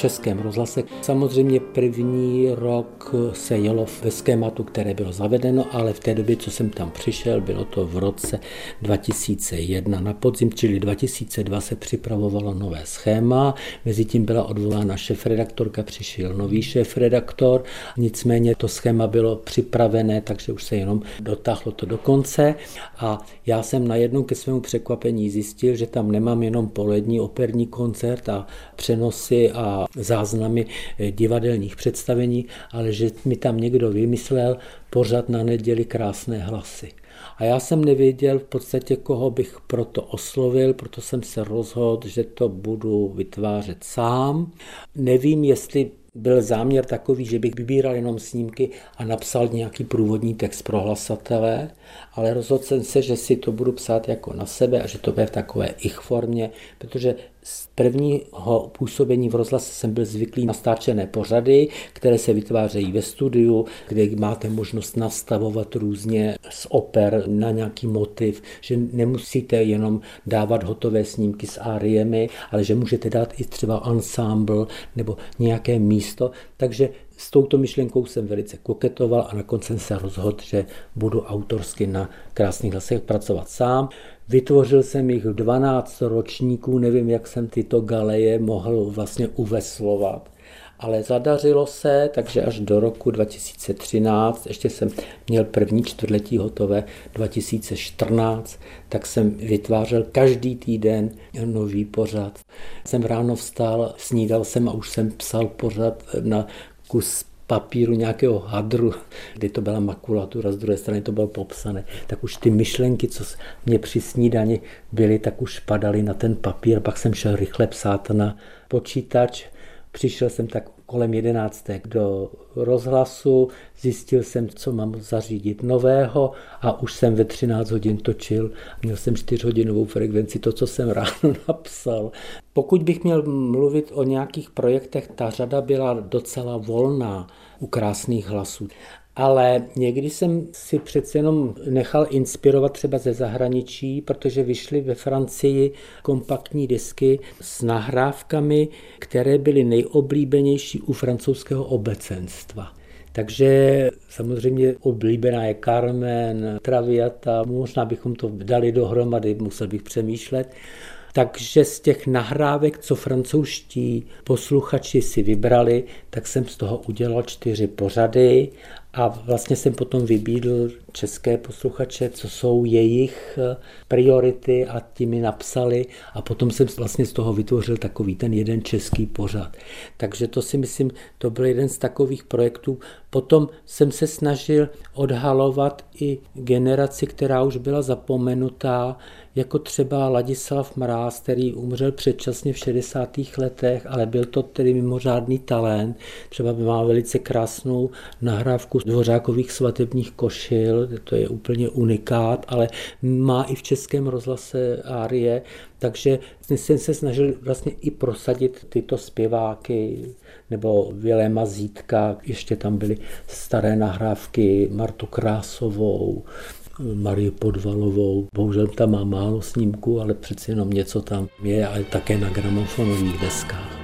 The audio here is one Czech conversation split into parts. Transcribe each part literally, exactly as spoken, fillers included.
Českém rozhlase. Samozřejmě první rok se jelo ve schématu, které bylo zavedeno, ale v té době, co jsem tam přišel, bylo to v roce dva tisíce jedna na podzim, čili dva tisíce dva se připravovalo nové schéma, mezitím byla odvolána šéfredaktorka, přišel nový šéfredaktor, nicméně to schéma bylo připravené, takže už se jenom dotáhlo to do konce a já jsem najednou ke svému překvapení zjistil, že tam nemám jenom polední operní koncert a přenosy a záznamy divadelních představení, ale že mi tam někdo vymyslel pořad na neděli Krásné hlasy. A já jsem nevěděl v podstatě, koho bych proto oslovil, proto jsem se rozhodl, že to budu vytvářet sám. Nevím, jestli byl záměr takový, že bych vybíral jenom snímky a napsal nějaký průvodní text pro hlasatele, ale rozhodl jsem se, že si to budu psát jako na sebe a že to bude v takové ich formě, protože z prvního působení v rozhlase jsem byl zvyklý na stáčené pořady, které se vytvářejí ve studiu, kde máte možnost nastavovat různě z oper na nějaký motiv, že nemusíte jenom dávat hotové snímky s áriemi, ale že můžete dát i třeba ensemble nebo nějaké místo, takže s touto myšlenkou jsem velice koketoval a nakonec jsem se rozhodl, že budu autorsky na Krásných hlasech pracovat sám. Vytvořil jsem jich dvanáct ročníků, nevím, jak jsem tyto galeje mohl vlastně uveslovat. Ale zadařilo se, takže až do roku dva tisíce třináct, ještě jsem měl první čtvrtletí hotové dva tisíce čtrnáct, tak jsem vytvářel každý týden nový pořad. Jsem ráno vstal, snídal jsem a už jsem psal pořad na kus papíru nějakého hadru, kdy to byla makulatura, z druhé strany to bylo popsané, tak už ty myšlenky, co mě při snídani byly, tak už padaly na ten papír, pak jsem šel rychle psát na počítač. Přišel jsem tak kolem jedenácté do rozhlasu, zjistil jsem, co mám zařídit nového a už jsem ve třináct hodin točil. Měl jsem čtyřhodinovou frekvenci, to, co jsem ráno napsal. Pokud bych měl mluvit o nějakých projektech, ta řada byla docela volná u Krásných hlasů. Ale někdy jsem si přece jenom nechal inspirovat třeba ze zahraničí, protože vyšly ve Francii kompaktní disky s nahrávkami, které byly nejoblíbenější u francouzského obecenstva. Takže samozřejmě oblíbená je Carmen, Traviata, možná bychom to dali dohromady, musel bych přemýšlet. Takže z těch nahrávek, co francouzští posluchači si vybrali, tak jsem z toho udělal čtyři pořady a vlastně jsem potom vybídl české posluchače, co jsou jejich priority a ti mi napsali a potom jsem vlastně z toho vytvořil takový ten jeden český pořad. Takže to si myslím, to byl jeden z takových projektů. Potom jsem se snažil odhalovat i generaci, která už byla zapomenutá, jako třeba Ladislav Mráz, který umřel předčasně v šedesátých letech, ale byl to tedy mimořádný talent. Třeba má velice krásnou nahrávku z Dvořákových svatebních košil, to je úplně unikát, ale má i v Českém rozhlase árie, takže jsem se snažil vlastně i prosadit tyto zpěváky, nebo Viléma Zítka, ještě tam byly staré nahrávky, Martu Krásovou, Marii Podvalovou. Bohužel tam má málo snímků, ale přeci jenom něco tam je, ale také na gramofonových deskách.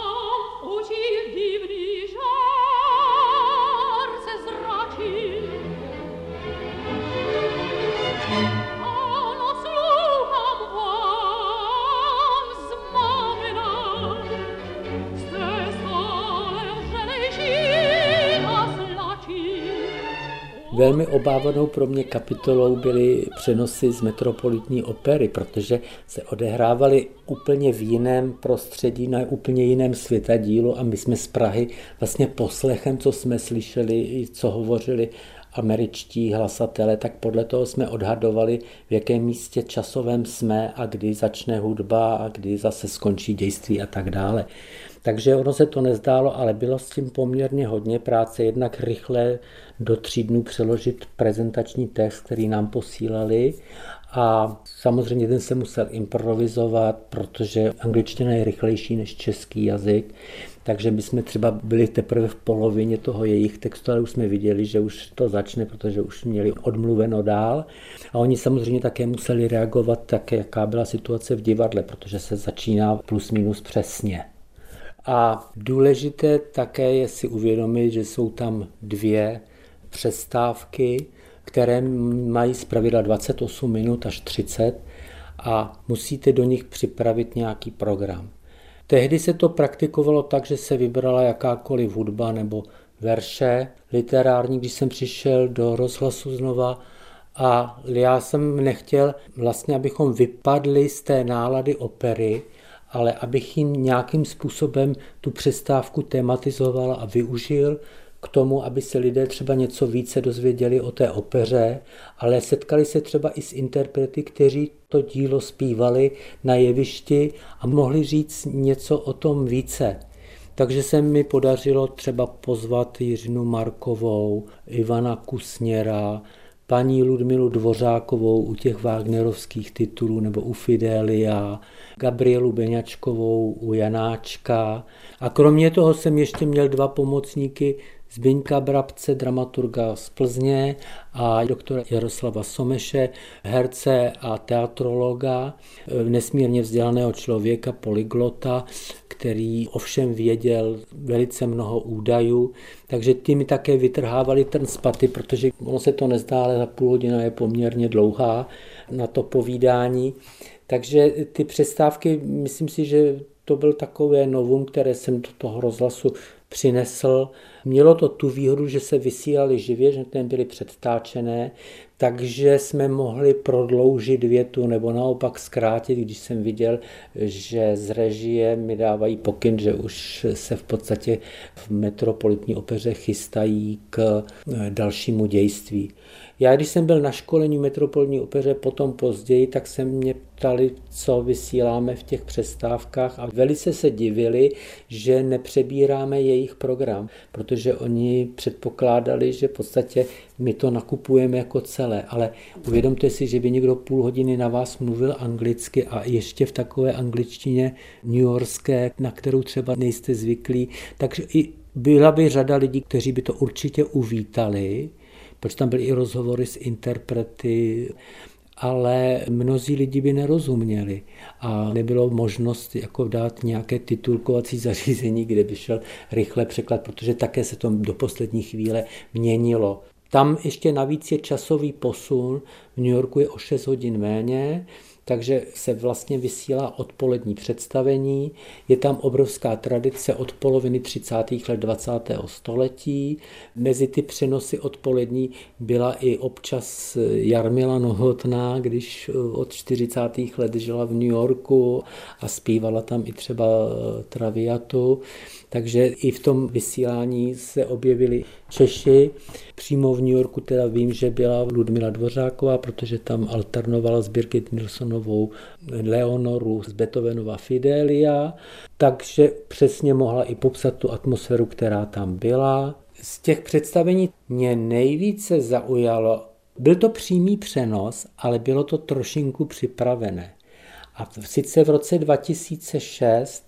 Velmi obávanou pro mě kapitolou byly přenosy z Metropolitní opery, protože se odehrávaly úplně v jiném prostředí, na úplně jiném světadílu a my jsme z Prahy vlastně poslechem, co jsme slyšeli, co hovořili američtí hlasatele, tak podle toho jsme odhadovali, v jakém místě časovém jsme a kdy začne hudba a kdy zase skončí dějství a tak dále. Takže ono se to nezdálo, ale bylo s tím poměrně hodně práce, jednak rychle do tří dnů přeložit prezentační text, který nám posílali a samozřejmě ten se musel improvizovat, protože angličtina je rychlejší než český jazyk, takže my jsme třeba byli teprve v polovině toho jejich textu, ale už jsme viděli, že už to začne, protože už měli odmluveno dál. A oni samozřejmě také museli reagovat tak, jaká byla situace v divadle, protože se začíná plus minus přesně. A důležité také je si uvědomit, že jsou tam dvě přestávky, které mají zpravidla dvacet osm minut až třicet a musíte do nich připravit nějaký program. Tehdy se to praktikovalo tak, že se vybrala jakákoliv hudba nebo verše literární, když jsem přišel do rozhlasu znova, a já jsem nechtěl vlastně, abychom vypadli z té nálady opery, ale abych jim nějakým způsobem tu přestávku tematizoval a využil k tomu, aby se lidé třeba něco více dozvěděli o té opeře, ale setkali se třeba i s interprety, kteří to dílo zpívali na jevišti a mohli říct něco o tom více. Takže se mi podařilo třeba pozvat Jiřinu Markovou, Ivana Kusněra, paní Ludmilu Dvořákovou u těch wagnerovských titulů nebo u Fidelia, Gabrielu Beňačkovou u Janáčka. A kromě toho jsem ještě měl dva pomocníky, Zbyňka Brabce, dramaturga z Plzně, a doktora Jaroslava Someše, herce a teatrologa, nesmírně vzdělaného člověka, polyglota, který ovšem věděl velice mnoho údajů, takže ty mi také vytrhávali ten z paty, protože ono se to nezdá, ale za půl hodina je poměrně dlouhá na to povídání. Takže ty přestávky, myslím si, že to byl takové novum, které jsem do toho rozhlasu přinesl. Mělo to tu výhodu, že se vysílali živě, že byly předtáčené, takže jsme mohli prodloužit větu nebo naopak zkrátit, když jsem viděl, že z režie mi dávají pokyn, že už se v podstatě v Metropolitní opeře chystají k dalšímu dějství. Já, když jsem byl na školení v Metropolitní opeře potom později, tak se mě ptali, co vysíláme v těch přestávkách, a velice se divili, že nepřebíráme jejich program, protože oni předpokládali, že v podstatě my to nakupujeme jako celé, ale uvědomte si, že by někdo půl hodiny na vás mluvil anglicky a ještě v takové angličtině newyorské, na kterou třeba nejste zvyklí, takže i byla by řada lidí, kteří by to určitě uvítali, protože tam byly i rozhovory s interprety, ale mnozí lidi by nerozuměli a nebylo možnost jako dát nějaké titulkovací zařízení, kde by šel rychle překlad, protože také se to do poslední chvíle měnilo. Tam ještě navíc je časový posun, v New Yorku je o šest hodin méně, takže se vlastně vysílá odpolední představení. Je tam obrovská tradice od poloviny třicátých let dvacátého století. Mezi ty přenosy odpolední byla i občas Jarmila Novotná, když od čtyřicátých let žila v New Yorku a zpívala tam i třeba Traviatu. Takže i v tom vysílání se objevili Češi. Přímo v New Yorku teda vím, že byla Ludmila Dvořáková, protože tam alternovala s Birgit Nilssonovou Leonoru z Beethovenova Fidelia, takže přesně mohla i popsat tu atmosféru, která tam byla. Z těch představení mě nejvíce zaujalo, byl to přímý přenos, ale bylo to trošinku připravené. A sice v roce dva tisíce šest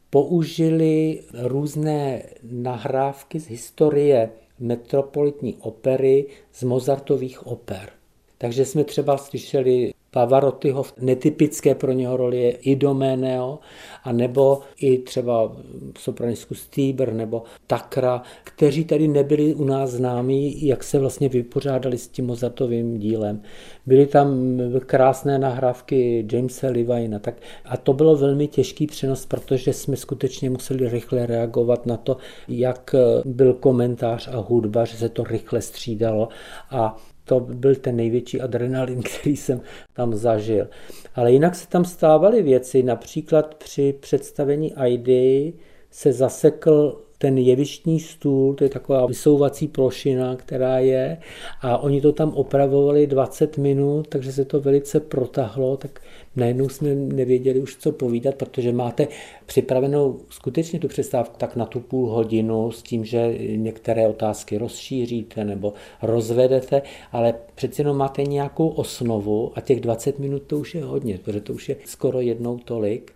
použili různé nahrávky z historie Metropolitní opery z Mozartových oper. Takže jsme třeba slyšeli Pavarottiho netypické pro něho roli je Idomeneo, a nebo i třeba sopranistku Stieber nebo Takra, kteří tady nebyli u nás známí, jak se vlastně vypořádali s tím Mozartovým dílem. Byly tam krásné nahrávky Jamesa Levina, tak a to bylo velmi těžký přenos, protože jsme skutečně museli rychle reagovat na to, jak byl komentář a hudba, že se to rychle střídalo, a to byl ten největší adrenalin, který jsem tam zažil. Ale jinak se tam stávaly věci, například při představení Aidy se zasekl ten jevištní stůl, to je taková vysouvací plošina, která je, a oni to tam opravovali dvacet minut, takže se to velice protahlo, tak najednou jsme nevěděli už, co povídat, protože máte připravenou skutečně tu přestávku tak na tu půl hodinu s tím, že některé otázky rozšíříte nebo rozvedete, ale přeci jenom máte nějakou osnovu a těch dvacet minut to už je hodně, protože to už je skoro jednou tolik.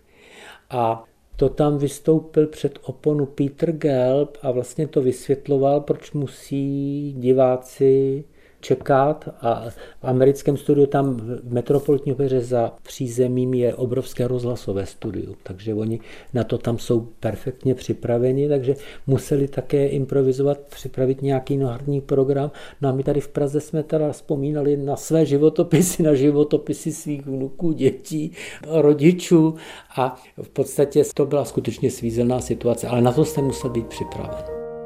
A to tam vystoupil před oponu Peter Gelb a vlastně to vysvětloval, proč musí diváci čekat a v americkém studiu tam v Metropolitní opeře za přízemím je obrovské rozhlasové studium, takže oni na to tam jsou perfektně připraveni, takže museli také improvizovat, připravit nějaký nohární program. No a my tady v Praze jsme teda vzpomínali na své životopisy, na životopisy svých vnuků, dětí, rodičů a v podstatě to byla skutečně svízelná situace, ale na to jsem musel být připraven.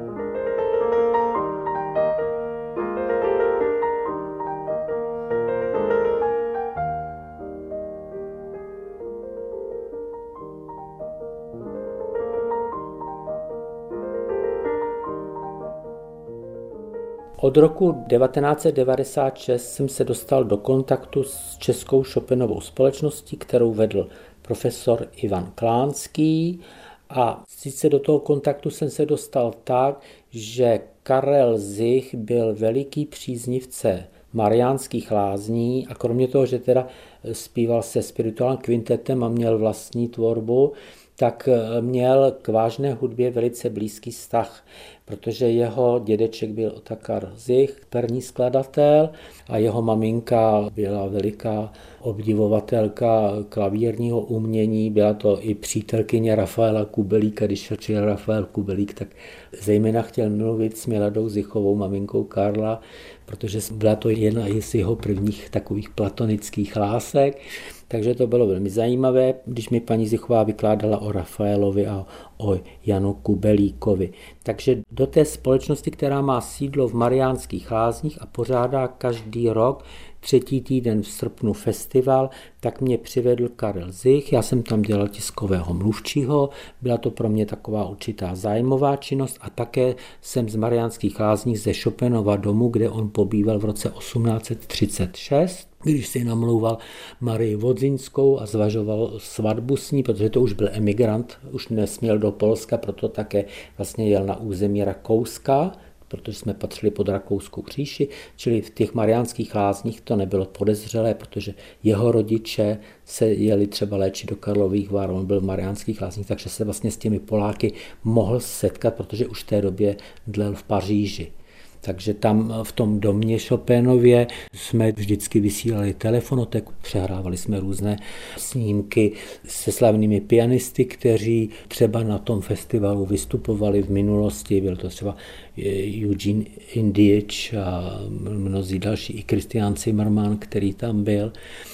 Od roku devatenáct set devadesát šest jsem se dostal do kontaktu s Českou Chopinovou společností, kterou vedl profesor Ivan Klánský. A sice do toho kontaktu jsem se dostal tak, že Karel Zich byl veliký příznivce Mariánských lázní a kromě toho, že teda zpíval se spirituálním kvintetem a měl vlastní tvorbu, tak měl k vážné hudbě velice blízký vztah, protože jeho dědeček byl Otakar Zich, perní skladatel, a jeho maminka byla veliká obdivovatelka klavírního umění, byla to i přítelkyně Rafaela Kubelíka. Když přijel Rafael Kubelík, tak zejména chtěl mluvit s Miladou Zichovou, maminkou Karla, protože byla to jedna z jeho prvních takových platonických lásek. Takže to bylo velmi zajímavé, když mi paní Zichová vykládala o Rafaelovi a o Janu Kubelíkovi. Takže do té společnosti, která má sídlo v Mariánských lázních a pořádá každý rok třetí týden v srpnu festival, tak mě přivedl Karel Zich. Já jsem tam dělal tiskového mluvčího, byla to pro mě taková určitá zájmová činnost a také jsem z Mariánských lázní ze Chopinova domu, kde on pobýval v roce osmnáct set třicet šest, když si namlouval Marii Vodzinskou a zvažoval svatbu s ní, protože to už byl emigrant, už nesměl do Polska, proto také vlastně jel na území Rakouska, protože jsme patřili pod Rakouskou říši, čili v těch Mariánských lázních to nebylo podezřelé, protože jeho rodiče se jeli třeba léčit do Karlových Var, on byl v Mariánských lázních, takže se vlastně s těmi Poláky mohl setkat, protože už v té době dlel v Paříži. Takže tam v tom domě Chopinově jsme vždycky vysílali telefonotek, přehrávali jsme různé snímky se slavnými pianisty, kteří třeba na tom festivalu vystupovali v minulosti. Byl to třeba Eugene Indič a mnozí další, i Christian Zimmermann, který tam byl.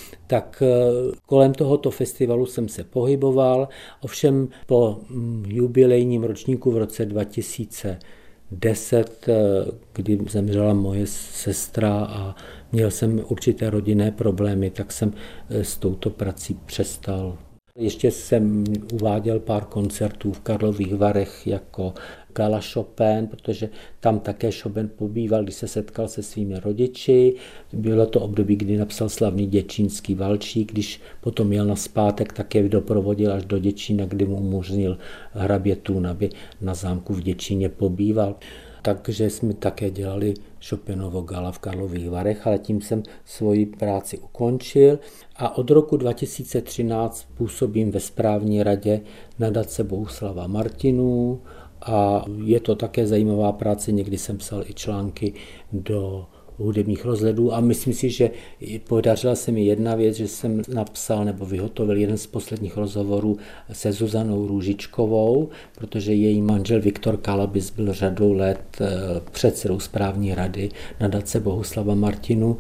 Tak kolem tohoto festivalu jsem se pohyboval, ovšem po jubilejním ročníku v roce dva tisíce deset, kdy zemřela moje sestra a měl jsem určité rodinné problémy, tak jsem s touto prací přestal. Ještě jsem uváděl pár koncertů v Karlových Varech jako Gala Chopin, protože tam také Chopin pobýval, když se setkal se svými rodiči. Bylo to období, kdy napsal slavný Děčínský valčík, když potom jel nazpátek, tak je doprovodil až do Děčína, kdy mu umožnil hrabě Thun, aby na zámku v Děčíně pobýval. Takže jsme také dělali Chopinovo gala v Karlových Varech, ale tím jsem svoji práci ukončil a od roku dva tisíce třináct působím ve správní radě nadace Bohuslava Martinů a je to také zajímavá práce, někdy jsem psal i články do hudebních rozhledů a myslím si, že podařila se mi jedna věc, že jsem napsal nebo vyhotovil jeden z posledních rozhovorů se Zuzanou Růžičkovou, protože její manžel Viktor Kalabis byl řadou let předsedou správní rady nadace Bohuslava Martinů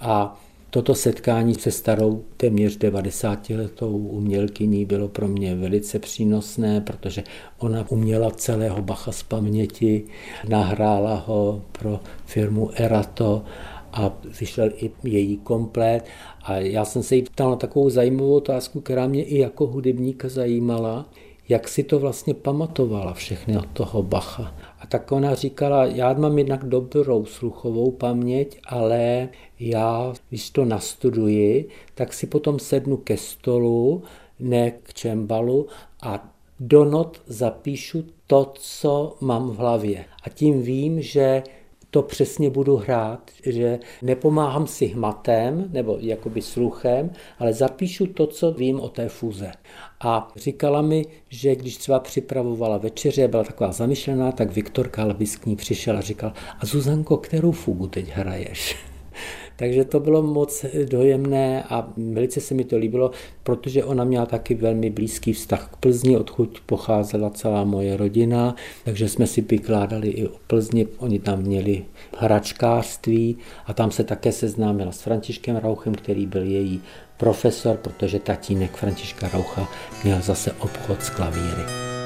a toto setkání se starou téměř devadesátiletou umělkyní bylo pro mě velice přínosné, protože ona uměla celého Bacha z paměti, nahrála ho pro firmu Erato a vyšel i její komplet. A já jsem se jí ptal na takovou zajímavou otázku, která mě i jako hudebníka zajímala, jak si to vlastně pamatovala všechny od toho Bacha. A tak ona říkala, já mám jednak dobrou sluchovou paměť, ale já, když to nastuduji, tak si potom sednu ke stolu, ne k čembalu a do not zapíšu to, co mám v hlavě. A tím vím, že to přesně budu hrát, že nepomáhám si hmatem nebo jakoby sluchem, ale zapíšu to, co vím o té fuze. A říkala mi, že když třeba připravovala večeře, byla taková zamyšlená, tak Viktor Kalbis k ní přišel a říkal: a Zuzanko, kterou fugu teď hraješ? Takže to bylo moc dojemné a velice se mi to líbilo, protože ona měla taky velmi blízký vztah k Plzni, odkud pocházela celá moje rodina, takže jsme si vykládali i o Plzni, oni tam měli hračkářství a tam se také seznámila s Františkem Rauchem, který byl její profesor, protože tatínek Františka Raucha měl zase obchod s klavíry.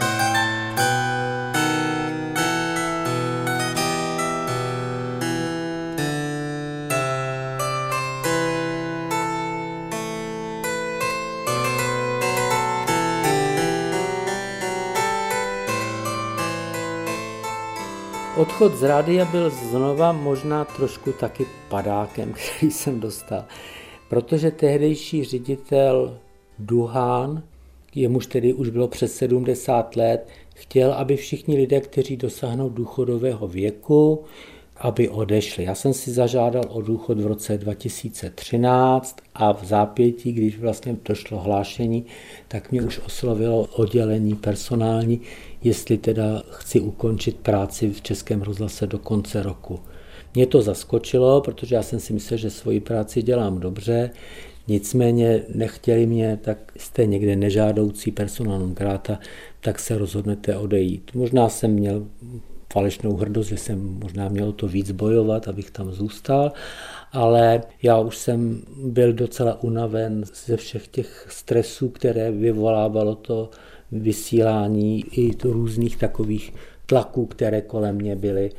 Odchod z rádia byl znova možná trošku taky padákem, který jsem dostal, protože tehdejší ředitel Duhán, jemuž tedy už bylo přes sedmdesát let, chtěl, aby všichni lidé, kteří dosáhnou důchodového věku, aby odešli. Já jsem si zažádal o důchod v roce dva tisíce třináct a v zápětí, když vlastně došlo hlášení, tak mě už oslovilo oddělení personální, jestli teda chci ukončit práci v Českém rozhlase do konce roku. Mě to zaskočilo, protože já jsem si myslel, že svoji práci dělám dobře, nicméně nechtěli mě, tak jste někde nežádoucí persona non grata, tak se rozhodnete odejít. Možná jsem měl falešnou hrdost, že jsem možná měl to víc bojovat, abych tam zůstal, ale já už jsem byl docela unaven ze všech těch stresů, které vyvolávalo to vysílání i různých takových tlaků, které kolem mě byly.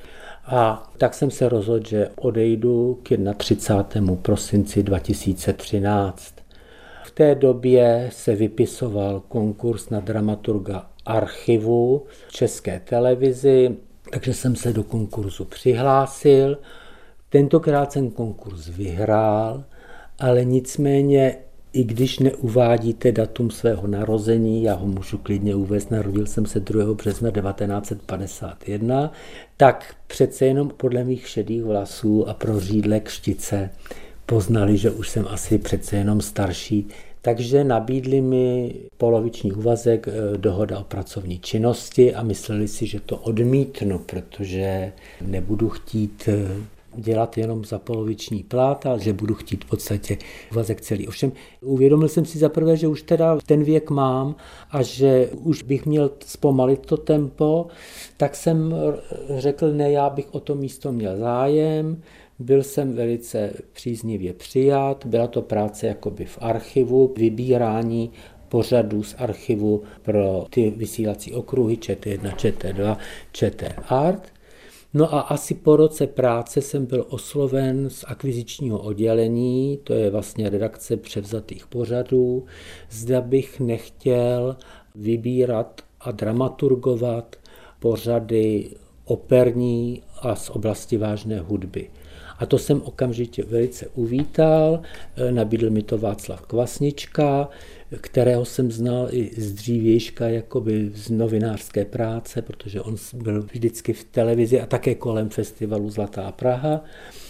A tak jsem se rozhodl, že odejdu k třicátému prvnímu prosinci dva tisíce třináct. V té době se vypisoval konkurs na dramaturga Archivu v České televizi, takže jsem se do konkurzu přihlásil. Tentokrát jsem konkurs vyhrál, ale nicméně, i když neuvádíte datum svého narození, já ho můžu klidně uvést, narodil jsem se druhého března devatenáct set padesát jedna, tak přece jenom podle mých šedých vlasů a prořídlé kštice poznali, že už jsem asi přece jenom starší. Takže nabídli mi poloviční úvazek, dohoda o pracovní činnosti a mysleli si, že to odmítnu, protože nebudu chtít dělat jenom za poloviční plat, ale že budu chtít v podstatě úvazek celý. Ovšem uvědomil jsem si zaprvé, že už teda ten věk mám a že už bych měl zpomalit to tempo, tak jsem řekl, ne, já bych o to místo měl zájem. Byl jsem velice příznivě přijat, byla to práce jakoby v archivu, vybírání pořadů z archivu pro ty vysílací okruhy Č T jedna, Č T dva, Č T Art. No a asi po roce práce jsem byl osloven z akvizičního oddělení, to je vlastně redakce převzatých pořadů, zda bych nechtěl vybírat a dramaturgovat pořady operní a z oblasti vážné hudby. A to jsem okamžitě velice uvítal, nabídl mi to Václav Kvasnička, kterého jsem znal i z dřívějška jakoby z novinářské práce, protože on byl vždycky v televizi a také kolem festivalu Zlatá Praha.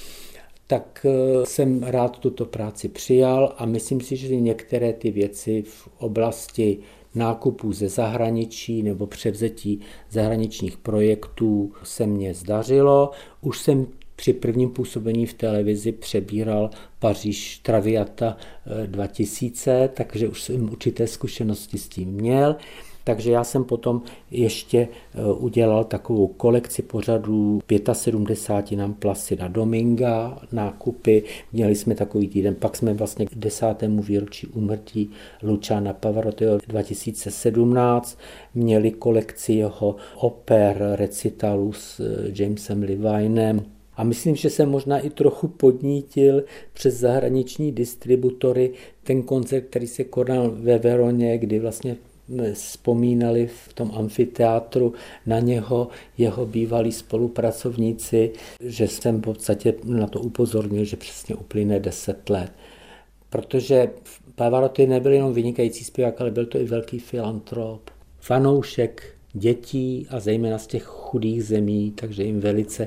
Tak jsem rád tuto práci přijal a myslím si, že některé ty věci v oblasti nákupů ze zahraničí nebo převzetí zahraničních projektů se mně zdařilo. Už jsem při prvním působení v televizi přebíral Paříž Traviata dva tisíce, takže už jsem určité zkušenosti s tím měl. Takže já jsem potom ještě udělal takovou kolekci pořadů sedmdesát pět nám Placida Dominga, nákupy. Měli jsme takový týden, pak jsme vlastně k desátému výročí úmrtí Luciana Pavarottiho dva tisíce sedmnáct měli kolekci jeho oper, recitalů s Jamesem Levinem. A myslím, že jsem možná i trochu podnítil přes zahraniční distributory ten koncert, který se konal ve Veroně, kdy vlastně vzpomínali v tom amfiteátru na něho jeho bývalí spolupracovníci, že jsem v podstatě na to upozornil, že přesně uplyne deset let. Protože Pavarotti nebyl jenom vynikající zpěvák, ale byl to i velký filantrop, fanoušek dětí a zejména z těch chudých zemí, takže jim velice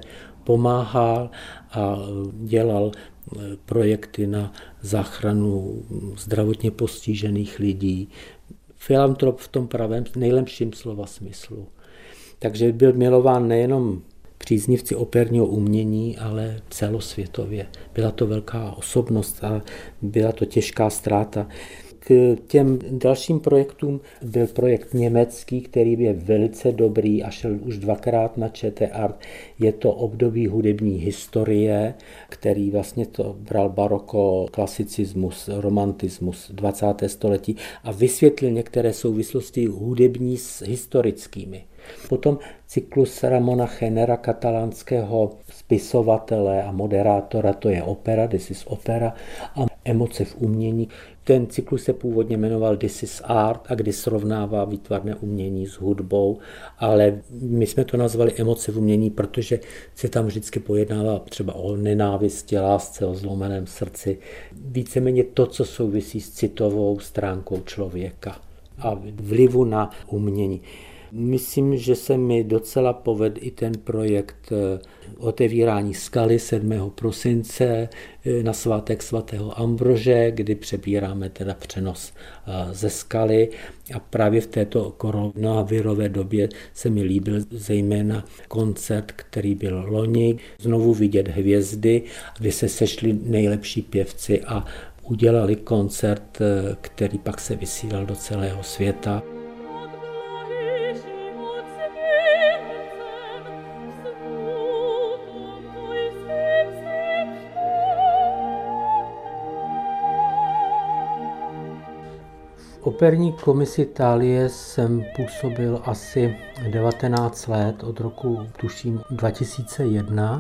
pomáhal a dělal projekty na záchranu zdravotně postižených lidí. Filantrop v tom pravém nejlepším slova smyslu. Takže byl milován nejenom příznivci operního umění, ale celosvětově. Byla to velká osobnost a byla to těžká ztráta. K těm dalším projektům byl projekt německý, který je velice dobrý a šel už dvakrát na ČT Art. Je to období hudební historie, který vlastně to bral baroko, klasicismus, romantismus, dvacátého století a vysvětlil některé souvislosti hudební s historickými. Potom cyklus Ramona Chenera, katalánského spisovatele a moderátora, to je opera, This is opera a emoce v umění. Ten cyklus se původně jmenoval This is art a kdy srovnává výtvarné umění s hudbou, ale my jsme to nazvali emoce v umění, protože se tam vždycky pojednává třeba o nenávisti, lásce, o zlomeném srdci. Víceméně to, co souvisí s citovou stránkou člověka a vlivu na umění. Myslím, že se mi docela povedl i ten projekt otevírání skaly sedmého prosince na svátek svatého Ambrože, kdy přebíráme teda přenos ze skaly a právě v této koronavirové době se mi líbil zejména koncert, který byl loni, znovu vidět hvězdy, kdy se sešli nejlepší pěvci a udělali koncert, který pak se vysílal do celého světa. V operní komisi Thálie jsem působil asi devatenáct let, od roku tuším dva tisíce jedna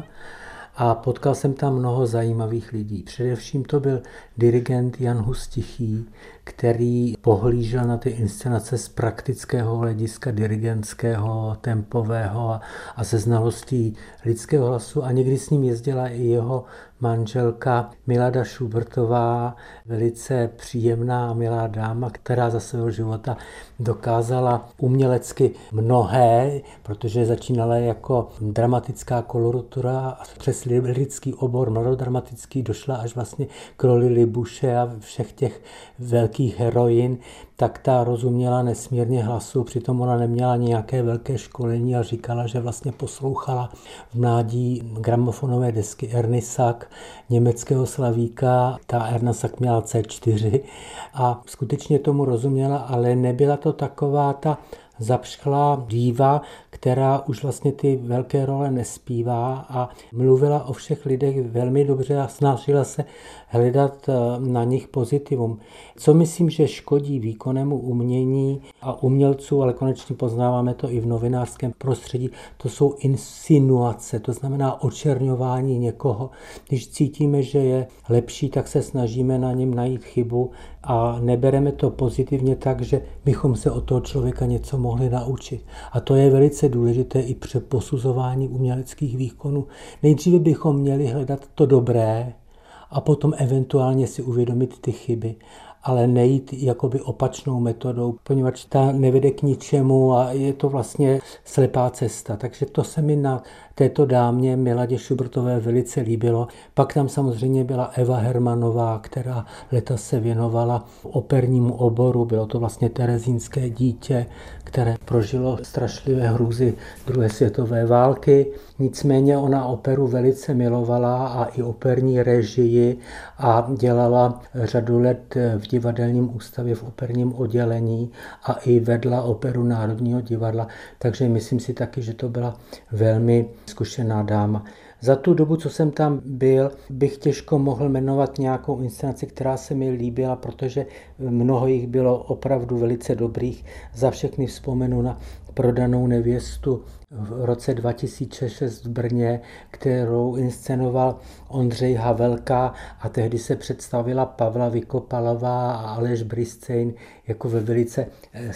a potkal jsem tam mnoho zajímavých lidí. Především to byl dirigent Jan Hus Tichý, který pohlížel na ty inscenace z praktického hlediska dirigentského, tempového a, a se znalostí lidského hlasu a někdy s ním jezdila i jeho manželka Milada Šubertová, velice příjemná a milá dáma, která za svého života dokázala umělecky mnohé, protože začínala jako dramatická koloratura a přes lirický obor mladodramatický došla až vlastně k roli Libuše a všech těch velkých heroin, tak ta rozuměla nesmírně hlasu, přitom ona neměla nějaké velké školení a říkala, že vlastně poslouchala v mládí gramofonové desky Erny Sack, německého slavíka, ta Erna Sack měla cé čtyři a skutečně tomu rozuměla, ale nebyla to taková ta zapšklá díva, která už vlastně ty velké role nespívá a mluvila o všech lidech velmi dobře a snažila se hledat na nich pozitivum. Co myslím, že škodí výkonnému umění a umělců, ale konečně poznáváme to i v novinářském prostředí, to jsou insinuace, to znamená očerňování někoho. Když cítíme, že je lepší, tak se snažíme na něm najít chybu a nebereme to pozitivně tak, že bychom se od toho člověka něco mohli naučit. A to je velice důležité i při posuzování uměleckých výkonů. Nejdříve bychom měli hledat to dobré a potom eventuálně si uvědomit ty chyby, ale nejít jakoby opačnou metodou, poněvadž ta nevede k ničemu a je to vlastně slepá cesta. Takže to se mi na této dámě Miladě Šubertové velice líbilo. Pak tam samozřejmě byla Eva Hermanová, která leta se věnovala opernímu oboru. Bylo to vlastně terezínské dítě, které prožilo strašlivé hrůzy druhé světové války. Nicméně ona operu velice milovala a i operní režii a dělala řadu let v divadelním ústavě v operním oddělení a i vedla operu Národního divadla. Takže myslím si taky, že to byla velmi zkušená dáma. Za tu dobu, co jsem tam byl, bych těžko mohl jmenovat nějakou inscenaci, která se mi líbila, protože mnoho jich bylo opravdu velice dobrých. Za všechny vzpomenu na Prodanou nevěstu v roce dva tisíce šest v Brně, kterou inscenoval Ondřej Havelka a tehdy se představila Pavla Vykopalová a Aleš Bryscejn jako ve velice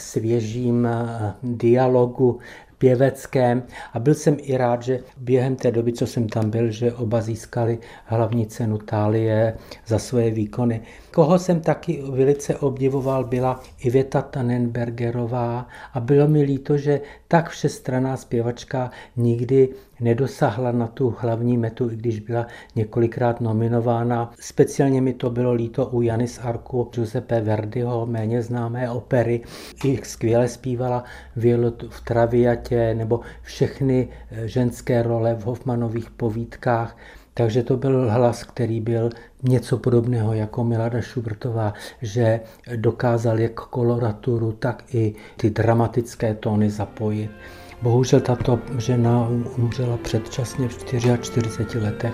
svěžím dialogu pěveckém a byl jsem i rád, že během té doby, co jsem tam byl, že oba získali hlavní cenu Thálie za svoje výkony. Koho jsem taky velice obdivoval, byla Iveta Tannenbergerová a bylo mi líto, že tak všestranná zpěvačka nikdy nedosáhla na tu hlavní metu, i když byla několikrát nominována. Speciálně mi to bylo líto u Janis Arku Giuseppe Verdiho, méně známé opery. I skvěle zpívala Violetu v Traviatě nebo všechny ženské role v Hoffmanových povídkách. Takže to byl hlas, který byl něco podobného jako Milada Šubertová, že dokázal jak koloraturu, tak i ty dramatické tóny zapojit. Bohužel tato žena umřela předčasně v čtyřiačtyřiceti čtyřech letech.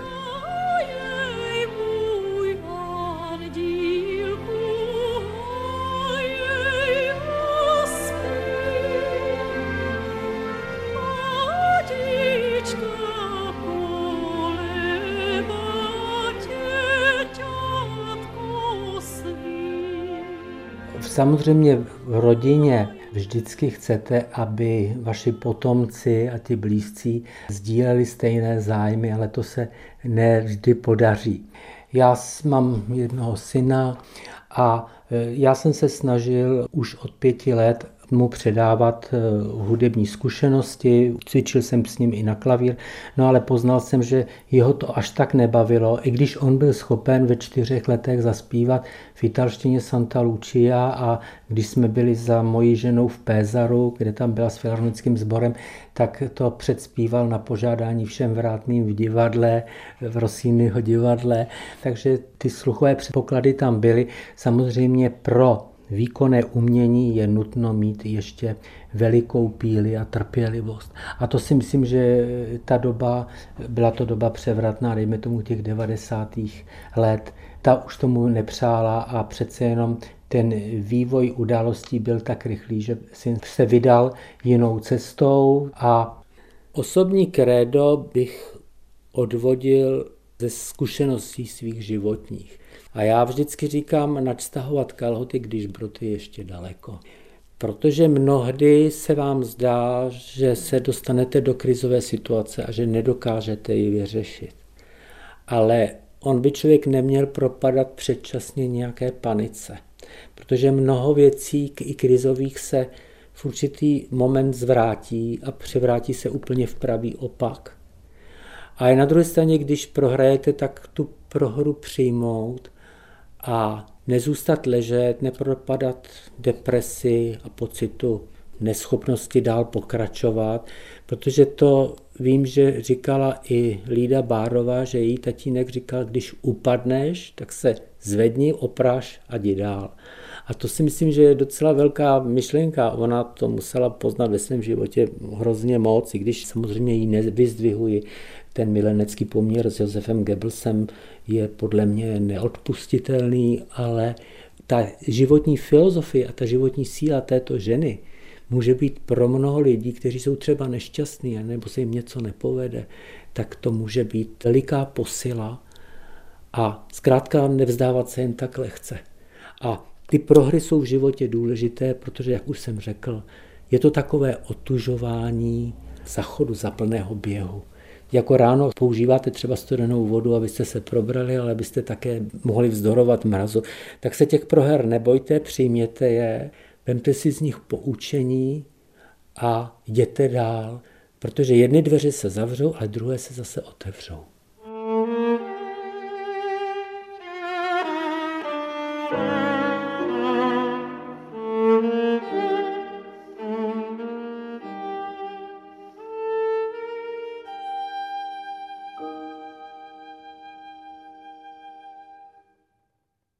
Samozřejmě v rodině vždycky chcete, aby vaši potomci a ti blízcí sdíleli stejné zájmy, ale to se ne vždy podaří. Já mám jednoho syna a já jsem se snažil už od pěti let mu předávat hudební zkušenosti, cvičil jsem s ním i na klavír, no ale poznal jsem, že jeho to až tak nebavilo, i když on byl schopen ve čtyřech letech zaspívat v italštině Santa Lucia a když jsme byli za mojí ženou v Pézaru, kde tam byla s filharmonickým sborem, tak to předspíval na požádání Všem vrátným v divadle, v Rossiniho divadle, takže ty sluchové předpoklady tam byly. Samozřejmě pro výkonné umění je nutno mít ještě velikou píli a trpělivost. A to si myslím, že ta doba, byla to doba převratná, dejme tomu těch devadesátých let, ta už tomu nepřála a přece jenom ten vývoj událostí byl tak rychlý, že si se vydal jinou cestou a osobní krédo bych odvodil ze zkušeností svých životních. A já vždycky říkám nadstahovat kalhoty, když brod je ještě daleko. Protože mnohdy se vám zdá, že se dostanete do krizové situace a že nedokážete ji vyřešit. Ale on by člověk neměl propadat předčasně nějaké panice. Protože mnoho věcí i krizových se v určitý moment zvrátí a převrátí se úplně v pravý opak. A na druhé straně, když prohrajete, tak tu prohru přijmout a nezůstat ležet, nepropadat depresi a pocitu neschopnosti dál pokračovat, protože to vím, že říkala i Lída Bárová, že její tatínek říkal, když upadneš, tak se zvedni, opráš a jdi dál. A to si myslím, že je docela velká myšlenka. Ona to musela poznat ve svém životě hrozně moc, i když samozřejmě ji nevyzdvihuji. Ten milenecký poměr s Josefem Goebbelsem je podle mě neodpustitelný, ale ta životní filozofie a ta životní síla této ženy může být pro mnoho lidí, kteří jsou třeba nešťastní nebo se jim něco nepovede, tak to může být veliká posila a zkrátka nevzdávat se jen tak lehce. A ty prohry jsou v životě důležité, protože, jak už jsem řekl, je to takové otužování zachodu za plného běhu. Jako ráno používáte třeba studenou vodu, abyste se probrali, ale abyste také mohli vzdorovat mrazu, tak se těch proher nebojte, přijměte je, vemte si z nich poučení a jděte dál, protože jedny dveře se zavřou, ale druhé se zase otevřou.